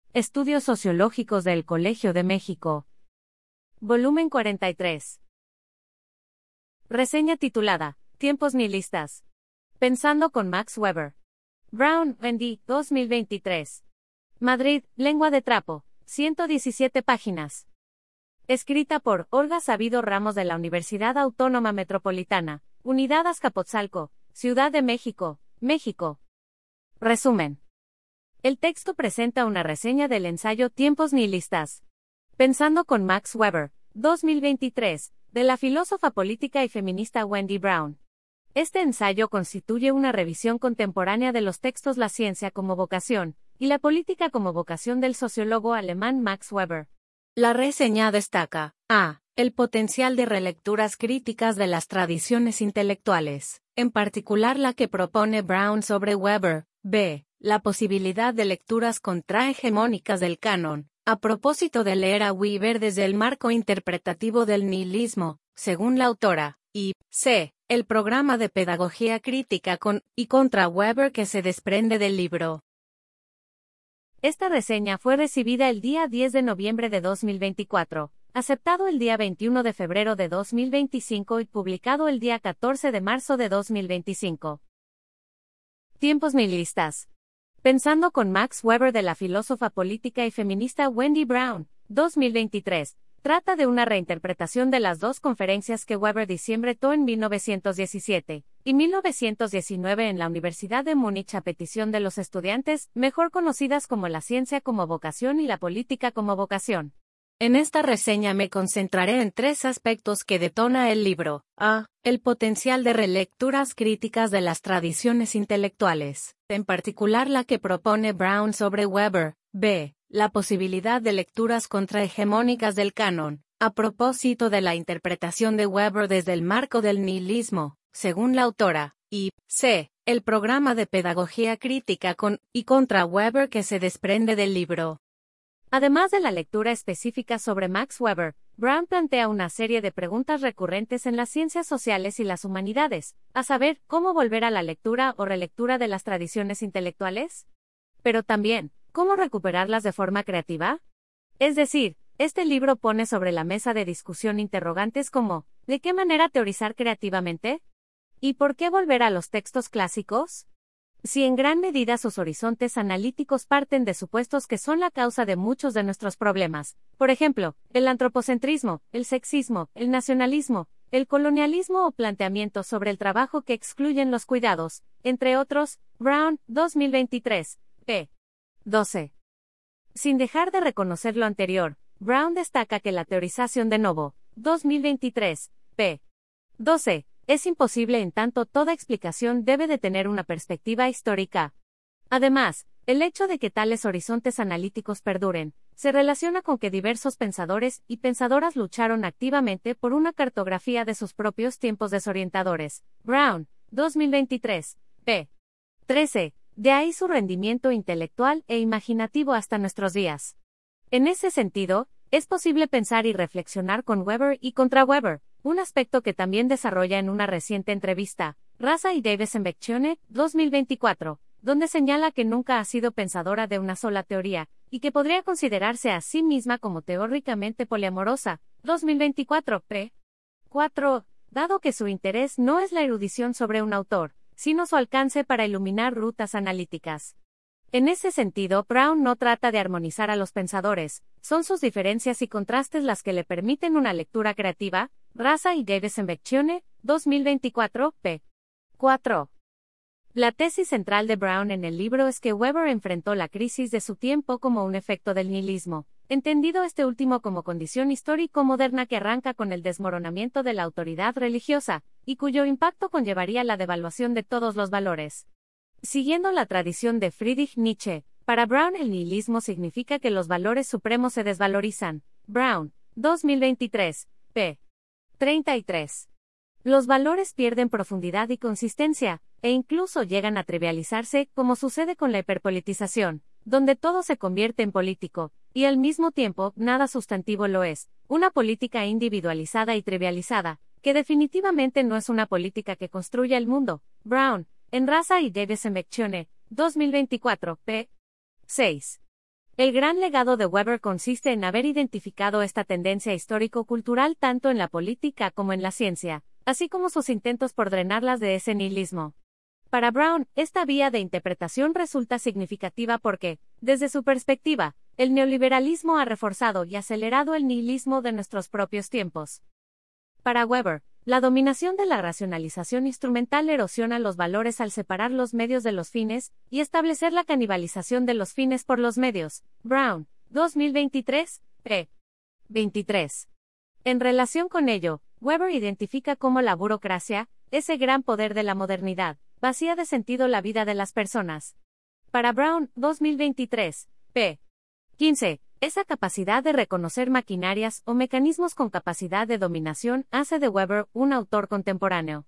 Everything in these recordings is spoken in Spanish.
Estudios Sociológicos del Colegio de México. Volumen 43. Reseña titulada, Tiempos nihilistas. Pensando con Max Weber. Brown, Wendy, 2023. Madrid, Lengua de Trapo, 117 páginas. Escrita por Olga Sabido Ramos de la Universidad Autónoma Metropolitana, Unidad Azcapotzalco, Ciudad de México, México. Resumen. El texto presenta una reseña del ensayo Tiempos nihilistas. Pensando con Max Weber, 2023, de la filósofa política y feminista Wendy Brown. Este ensayo constituye una revisión contemporánea de los textos La ciencia como vocación, y la política como vocación del sociólogo alemán Max Weber. La reseña destaca: A. El potencial de relecturas críticas de las tradiciones intelectuales, en particular la que propone Brown sobre Weber. B. La posibilidad de lecturas contrahegemónicas del canon, a propósito de leer a Weber desde el marco interpretativo del nihilismo, según la autora. Y C. El programa de pedagogía crítica con y contra Weber que se desprende del libro. Esta reseña fue recibida el día 10 de noviembre de 2024, aceptado el día 21 de febrero de 2025 y publicado el día 14 de marzo de 2025. Tiempos nihilistas. Pensando con Max Weber de la filósofa política y feminista Wendy Brown, 2023, trata de una reinterpretación de las dos conferencias que Weber diciembró en 1917 y 1919 en la Universidad de Múnich a petición de los estudiantes, mejor conocidas como la ciencia como vocación y la política como vocación. En esta reseña me concentraré en tres aspectos que detona el libro. A. El potencial de relecturas críticas de las tradiciones intelectuales, en particular la que propone Brown sobre Weber. B. La posibilidad de lecturas contrahegemónicas del canon, a propósito de la interpretación de Weber desde el marco del nihilismo, según la autora. Y C. El programa de pedagogía crítica con y contra Weber que se desprende del libro. Además de la lectura específica sobre Max Weber, Brown plantea una serie de preguntas recurrentes en las ciencias sociales y las humanidades, a saber, ¿cómo volver a la lectura o relectura de las tradiciones intelectuales? Pero también, ¿cómo recuperarlas de forma creativa? Es decir, este libro pone sobre la mesa de discusión interrogantes como, ¿de qué manera teorizar creativamente? ¿Y por qué volver a los textos clásicos? Si en gran medida sus horizontes analíticos parten de supuestos que son la causa de muchos de nuestros problemas, por ejemplo, el antropocentrismo, el sexismo, el nacionalismo, el colonialismo o planteamientos sobre el trabajo que excluyen los cuidados, entre otros, Brown, 2023, p. 12. Sin dejar de reconocer lo anterior, Brown destaca que la teorización de novo, 2023, p. 12, es imposible en tanto toda explicación debe de tener una perspectiva histórica. Además, el hecho de que tales horizontes analíticos perduren, se relaciona con que diversos pensadores y pensadoras lucharon activamente por una cartografía de sus propios tiempos desorientadores. Brown, 2023, p. 13, de ahí su rendimiento intelectual e imaginativo hasta nuestros días. En ese sentido, es posible pensar y reflexionar con Weber y contra Weber, un aspecto que también desarrolla en una reciente entrevista, Raza y Davis-Beccione, 2024, donde señala que nunca ha sido pensadora de una sola teoría, y que podría considerarse a sí misma como teóricamente poliamorosa, 2024, p. 4, dado que su interés no es la erudición sobre un autor, sino su alcance para iluminar rutas analíticas. En ese sentido, Brown no trata de armonizar a los pensadores, son sus diferencias y contrastes las que le permiten una lectura creativa. Raza y Davis-Beccione, 2024, p. 4. La tesis central de Brown en el libro es que Weber enfrentó la crisis de su tiempo como un efecto del nihilismo, entendido este último como condición histórico-moderna que arranca con el desmoronamiento de la autoridad religiosa, y cuyo impacto conllevaría la devaluación de todos los valores. Siguiendo la tradición de Friedrich Nietzsche, para Brown el nihilismo significa que los valores supremos se desvalorizan. Brown, 2023, p. 33. Los valores pierden profundidad y consistencia, e incluso llegan a trivializarse, como sucede con la hiperpolitización, donde todo se convierte en político, y al mismo tiempo, nada sustantivo lo es, una política individualizada y trivializada, que definitivamente no es una política que construya el mundo. Brown, en Raza y Davis-Beccione, 2024, p. 6. El gran legado de Weber consiste en haber identificado esta tendencia histórico-cultural tanto en la política como en la ciencia, así como sus intentos por drenarlas de ese nihilismo. Para Brown, esta vía de interpretación resulta significativa porque, desde su perspectiva, el neoliberalismo ha reforzado y acelerado el nihilismo de nuestros propios tiempos. Para Weber, la dominación de la racionalización instrumental erosiona los valores al separar los medios de los fines y establecer la canibalización de los fines por los medios. Brown, 2023, p. 23. En relación con ello, Weber identifica cómo la burocracia, ese gran poder de la modernidad, vacía de sentido la vida de las personas. Para Brown, 2023, p. 15. Esa capacidad de reconocer maquinarias o mecanismos con capacidad de dominación hace de Weber un autor contemporáneo.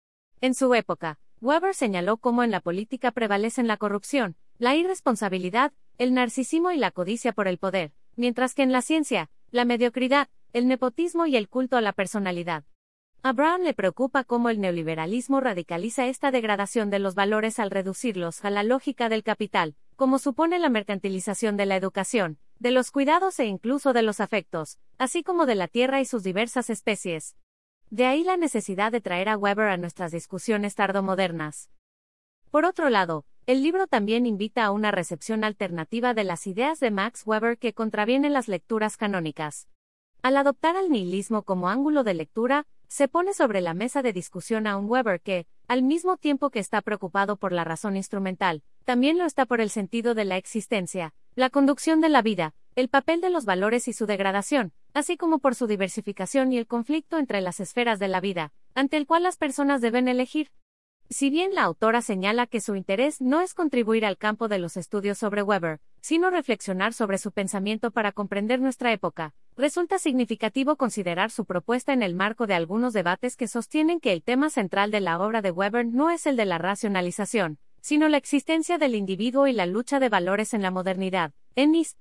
En su época, Weber señaló cómo en la política prevalecen la corrupción, la irresponsabilidad, el narcisismo y la codicia por el poder, mientras que en la ciencia, la mediocridad, el nepotismo y el culto a la personalidad. A Brown le preocupa cómo el neoliberalismo radicaliza esta degradación de los valores al reducirlos a la lógica del capital, como supone la mercantilización de la educación, de los cuidados e incluso de los afectos, así como de la tierra y sus diversas especies. De ahí la necesidad de traer a Weber a nuestras discusiones tardomodernas. Por otro lado, el libro también invita a una recepción alternativa de las ideas de Max Weber que contravienen las lecturas canónicas. Al adoptar al nihilismo como ángulo de lectura, se pone sobre la mesa de discusión a un Weber que, al mismo tiempo que está preocupado por la razón instrumental, también lo está por el sentido de la existencia, la conducción de la vida, el papel de los valores y su degradación, así como por su diversificación y el conflicto entre las esferas de la vida, ante el cual las personas deben elegir. Si bien la autora señala que su interés no es contribuir al campo de los estudios sobre Weber, sino reflexionar sobre su pensamiento para comprender nuestra época, resulta significativo considerar su propuesta en el marco de algunos debates que sostienen que el tema central de la obra de Weber no es el de la racionalización, sino la existencia del individuo y la lucha de valores en la modernidad. Ennis,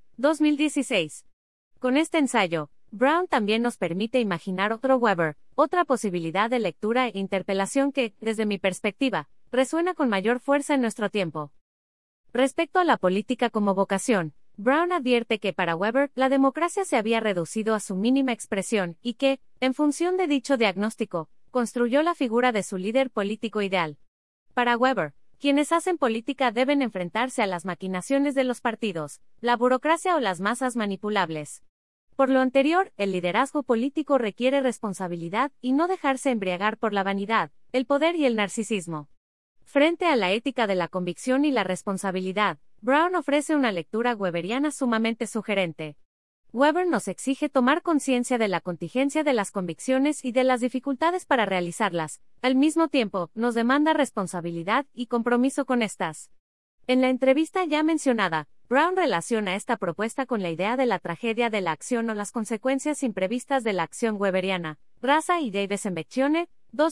2016. Con este ensayo, Brown también nos permite imaginar otro Weber, otra posibilidad de lectura e interpelación que, desde mi perspectiva, resuena con mayor fuerza en nuestro tiempo. Respecto a la política como vocación, Brown advierte que para Weber la democracia se había reducido a su mínima expresión y que, en función de dicho diagnóstico, construyó la figura de su líder político ideal. Para Weber, quienes hacen política deben enfrentarse a las maquinaciones de los partidos, la burocracia o las masas manipulables. Por lo anterior, el liderazgo político requiere responsabilidad y no dejarse embriagar por la vanidad, el poder y el narcisismo. Frente a la ética de la convicción y la responsabilidad, Brown ofrece una lectura weberiana sumamente sugerente. Weber nos exige tomar conciencia de la contingencia de las convicciones y de las dificultades para realizarlas, al mismo tiempo, nos demanda responsabilidad y compromiso con estas. En la entrevista ya mencionada, Brown relaciona esta propuesta con la idea de la tragedia de la acción o las consecuencias imprevistas de la acción weberiana. Raza y Davis-Mbekciune,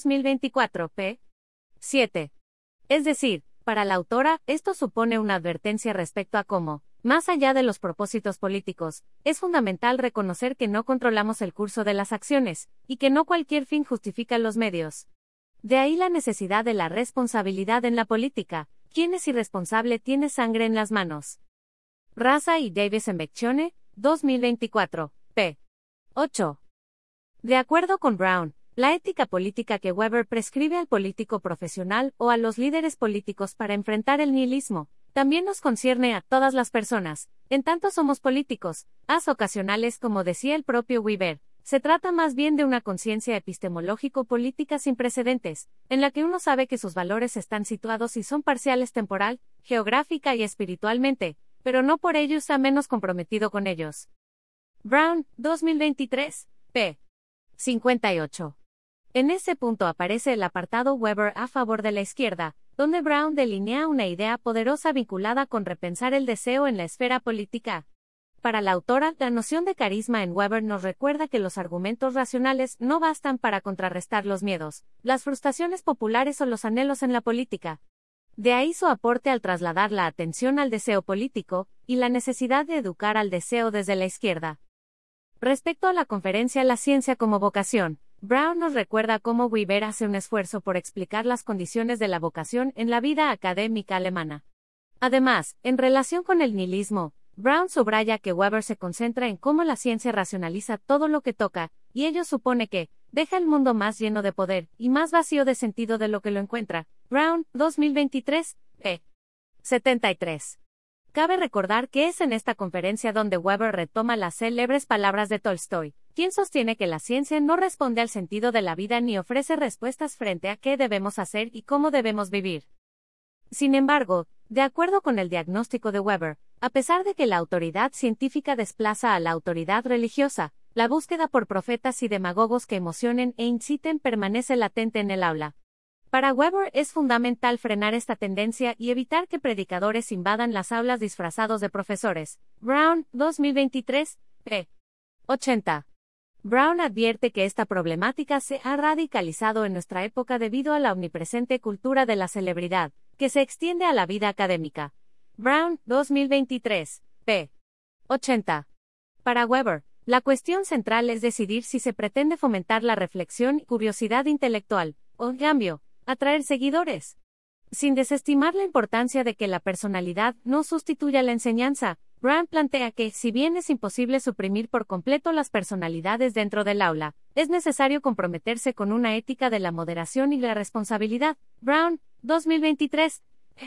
2024, p. 7. Es decir, para la autora, esto supone una advertencia respecto a cómo, más allá de los propósitos políticos, es fundamental reconocer que no controlamos el curso de las acciones, y que no cualquier fin justifica los medios. De ahí la necesidad de la responsabilidad en la política. Quien es irresponsable tiene sangre en las manos. Raza y Davis-Mbekciune, 2024, p. 8. De acuerdo con Brown, la ética política que Weber prescribe al político profesional o a los líderes políticos para enfrentar el nihilismo, también nos concierne a todas las personas, en tanto somos políticos, ocasionales como decía el propio Weber. Se trata más bien de una conciencia epistemológico-política sin precedentes, en la que uno sabe que sus valores están situados y son parciales temporal, geográfica y espiritualmente, pero no por ello está menos comprometido con ellos. Brown, 2023, p. 58. En ese punto aparece el apartado Weber a favor de la izquierda, donde Brown delinea una idea poderosa vinculada con repensar el deseo en la esfera política. Para la autora, la noción de carisma en Weber nos recuerda que los argumentos racionales no bastan para contrarrestar los miedos, las frustraciones populares o los anhelos en la política. De ahí su aporte al trasladar la atención al deseo político, y la necesidad de educar al deseo desde la izquierda. Respecto a la conferencia La ciencia como vocación, Brown nos recuerda cómo Weber hace un esfuerzo por explicar las condiciones de la vocación en la vida académica alemana. Además, en relación con el nihilismo, Brown subraya que Weber se concentra en cómo la ciencia racionaliza todo lo que toca, y ello supone que deja el mundo más lleno de poder y más vacío de sentido de lo que lo encuentra. Brown, 2023, p. 73. Cabe recordar que es en esta conferencia donde Weber retoma las célebres palabras de Tolstoy, quien sostiene que la ciencia no responde al sentido de la vida ni ofrece respuestas frente a qué debemos hacer y cómo debemos vivir. Sin embargo, de acuerdo con el diagnóstico de Weber, a pesar de que la autoridad científica desplaza a la autoridad religiosa, la búsqueda por profetas y demagogos que emocionen e inciten permanece latente en el aula. Para Weber es fundamental frenar esta tendencia y evitar que predicadores invadan las aulas disfrazados de profesores. Brown, 2023, p. 80. Brown advierte que esta problemática se ha radicalizado en nuestra época debido a la omnipresente cultura de la celebridad, que se extiende a la vida académica. Brown, 2023, p. 80. Para Weber, la cuestión central es decidir si se pretende fomentar la reflexión y curiosidad intelectual, o, en cambio, atraer seguidores. Sin desestimar la importancia de que la personalidad no sustituya la enseñanza, Brown plantea que, si bien es imposible suprimir por completo las personalidades dentro del aula, es necesario comprometerse con una ética de la moderación y la responsabilidad. Brown, 2023.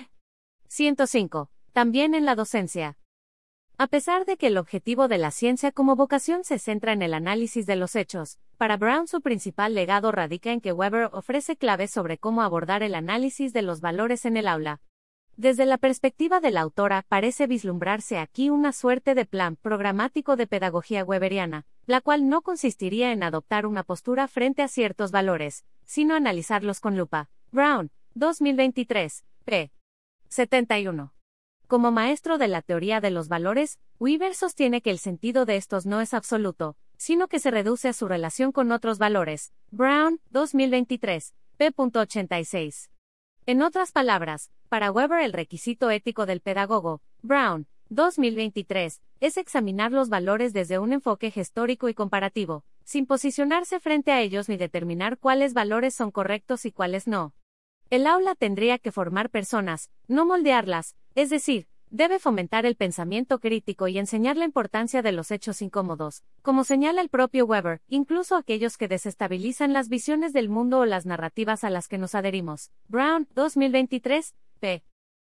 105. También en la docencia. A pesar de que el objetivo de la ciencia como vocación se centra en el análisis de los hechos, para Brown su principal legado radica en que Weber ofrece claves sobre cómo abordar el análisis de los valores en el aula. Desde la perspectiva de la autora, parece vislumbrarse aquí una suerte de plan programático de pedagogía weberiana, la cual no consistiría en adoptar una postura frente a ciertos valores, sino analizarlos con lupa. Brown, 2023, p. 71. Como maestro de la teoría de los valores, Weber sostiene que el sentido de estos no es absoluto, sino que se reduce a su relación con otros valores. Brown, 2023, p. 86. En otras palabras, para Weber el requisito ético del pedagogo, Brown, 2023, es examinar los valores desde un enfoque histórico y comparativo, sin posicionarse frente a ellos ni determinar cuáles valores son correctos y cuáles no. El aula tendría que formar personas, no moldearlas, es decir, debe fomentar el pensamiento crítico y enseñar la importancia de los hechos incómodos, como señala el propio Weber, incluso aquellos que desestabilizan las visiones del mundo o las narrativas a las que nos adherimos. Brown, 2023, p.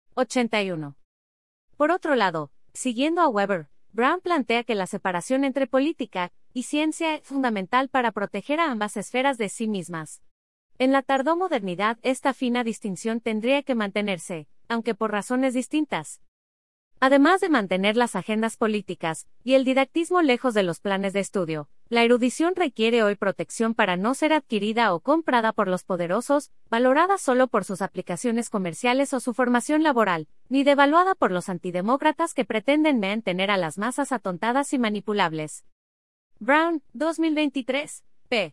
81. Por otro lado, siguiendo a Weber, Brown plantea que la separación entre política y ciencia es fundamental para proteger a ambas esferas de sí mismas. En la tardomodernidad esta fina distinción tendría que mantenerse, aunque por razones distintas. Además de mantener las agendas políticas y el didactismo lejos de los planes de estudio, la erudición requiere hoy protección para no ser adquirida o comprada por los poderosos, valorada solo por sus aplicaciones comerciales o su formación laboral, ni devaluada por los antidemócratas que pretenden mantener a las masas atontadas y manipulables. Brown, 2023, p.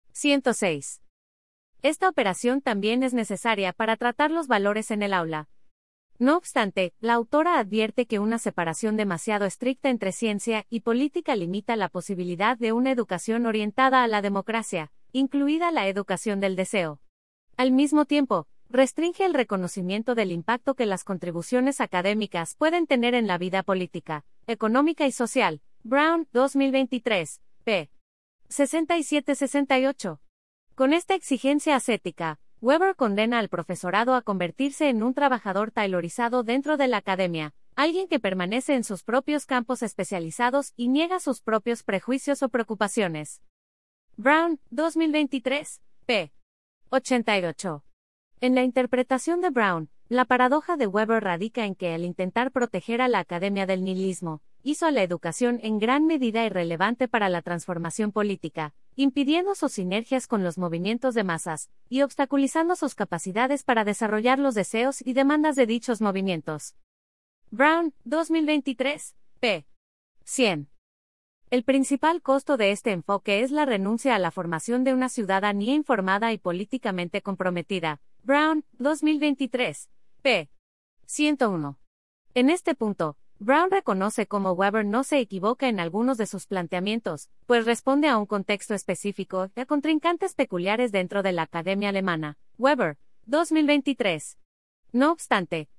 106. Esta operación también es necesaria para tratar los valores en el aula. No obstante, la autora advierte que una separación demasiado estricta entre ciencia y política limita la posibilidad de una educación orientada a la democracia, incluida la educación del deseo. Al mismo tiempo, restringe el reconocimiento del impacto que las contribuciones académicas pueden tener en la vida política, económica y social. Brown, 2023, p. 67-68. Con esta exigencia ascética, Weber condena al profesorado a convertirse en un trabajador taylorizado dentro de la academia, alguien que permanece en sus propios campos especializados y niega sus propios prejuicios o preocupaciones. Brown, 2023, p. 88. En la interpretación de Brown, la paradoja de Weber radica en que al intentar proteger a la academia del nihilismo, hizo a la educación en gran medida irrelevante para la transformación política, impidiendo sus sinergias con los movimientos de masas, y obstaculizando sus capacidades para desarrollar los deseos y demandas de dichos movimientos. Brown, 2023, p. 100. El principal costo de este enfoque es la renuncia a la formación de una ciudadanía informada y políticamente comprometida. Brown, 2023, p. 101. En este punto, Brown reconoce cómo Weber no se equivoca en algunos de sus planteamientos, pues responde a un contexto específico y a contrincantes peculiares dentro de la academia alemana. Weber, 2023. No obstante,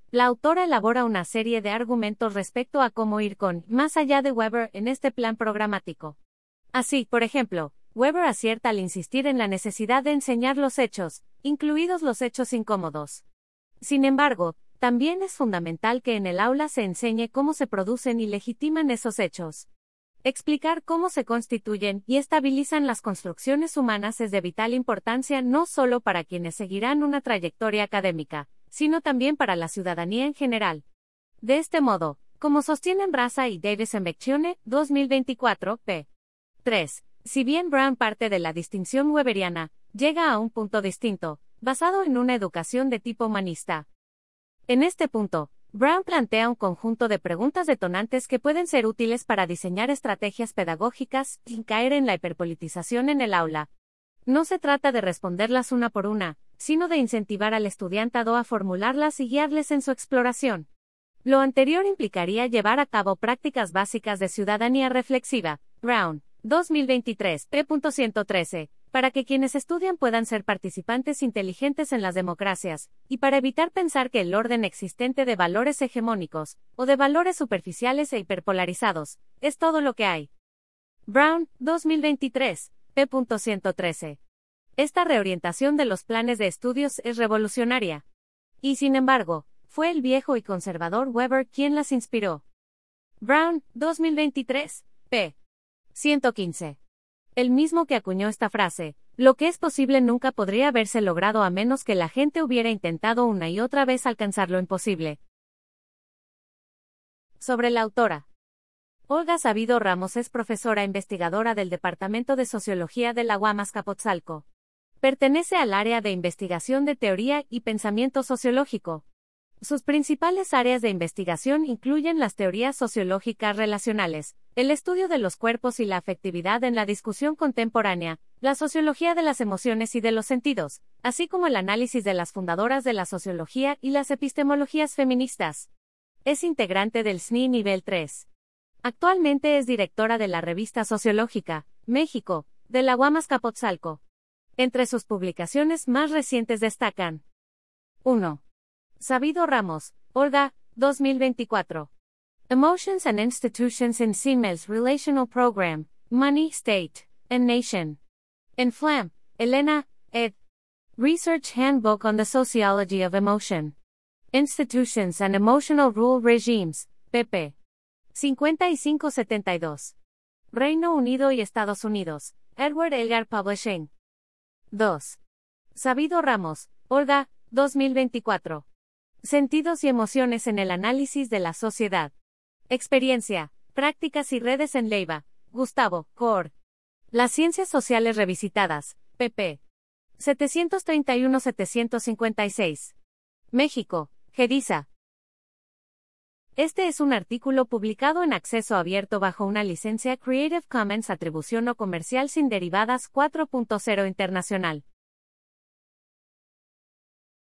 La autora elabora una serie de argumentos respecto a cómo ir más allá de Weber en este plan programático. Así, por ejemplo, Weber acierta al insistir en la necesidad de enseñar los hechos, incluidos los hechos incómodos. Sin embargo, también es fundamental que en el aula se enseñe cómo se producen y legitiman esos hechos. Explicar cómo se constituyen y estabilizan las construcciones humanas es de vital importancia no solo para quienes seguirán una trayectoria académica, sino también para la ciudadanía en general. De este modo, como sostienen Raza y Davis en Becchione, 2024, p. 3. Si bien Brown parte de la distinción weberiana, llega a un punto distinto, basado en una educación de tipo humanista. En este punto, Brown plantea un conjunto de preguntas detonantes que pueden ser útiles para diseñar estrategias pedagógicas sin caer en la hiperpolitización en el aula. No se trata de responderlas una por una, sino de incentivar al estudiantado a formularlas y guiarles en su exploración. Lo anterior implicaría llevar a cabo prácticas básicas de ciudadanía reflexiva, Brown, 2023, p.113, para que quienes estudian puedan ser participantes inteligentes en las democracias, y para evitar pensar que el orden existente de valores hegemónicos, o de valores superficiales e hiperpolarizados, es todo lo que hay. Brown, 2023, p.113. Esta reorientación de los planes de estudios es revolucionaria. Y sin embargo, fue el viejo y conservador Weber quien las inspiró. Brown, 2023, p. 115. El mismo que acuñó esta frase, lo que es posible nunca podría haberse logrado a menos que la gente hubiera intentado una y otra vez alcanzar lo imposible. Sobre la autora. Olga Sabido Ramos es profesora investigadora del Departamento de Sociología de la UAM Azcapotzalco. Pertenece al área de investigación de teoría y pensamiento sociológico. Sus principales áreas de investigación incluyen las teorías sociológicas relacionales, el estudio de los cuerpos y la afectividad en la discusión contemporánea, la sociología de las emociones y de los sentidos, así como el análisis de las fundadoras de la sociología y las epistemologías feministas. Es integrante del SNI Nivel 3. Actualmente es directora de la revista Sociológica, México, de la UAM Azcapotzalco. Entre sus publicaciones más recientes destacan 1. Sabido Ramos, Olga, 2024. Emotions and Institutions in Females Relational Program, Money, State, and Nation. En Flam, Elena, ed. Research Handbook on the Sociology of Emotion. Institutions and Emotional Rule Regimes, pp. 55-72. Reino Unido y Estados Unidos, Edward Elgar Publishing. 2. Sabido Ramos, Olga, 2024. Sentidos y emociones en el análisis de la sociedad. Experiencia, prácticas y redes en Leiva, Gustavo, Cor. Las ciencias sociales revisitadas, pp. 731-756. México, Gedisa. Este es un artículo publicado en acceso abierto bajo una licencia Creative Commons Atribución No Comercial sin Derivadas 4.0 Internacional.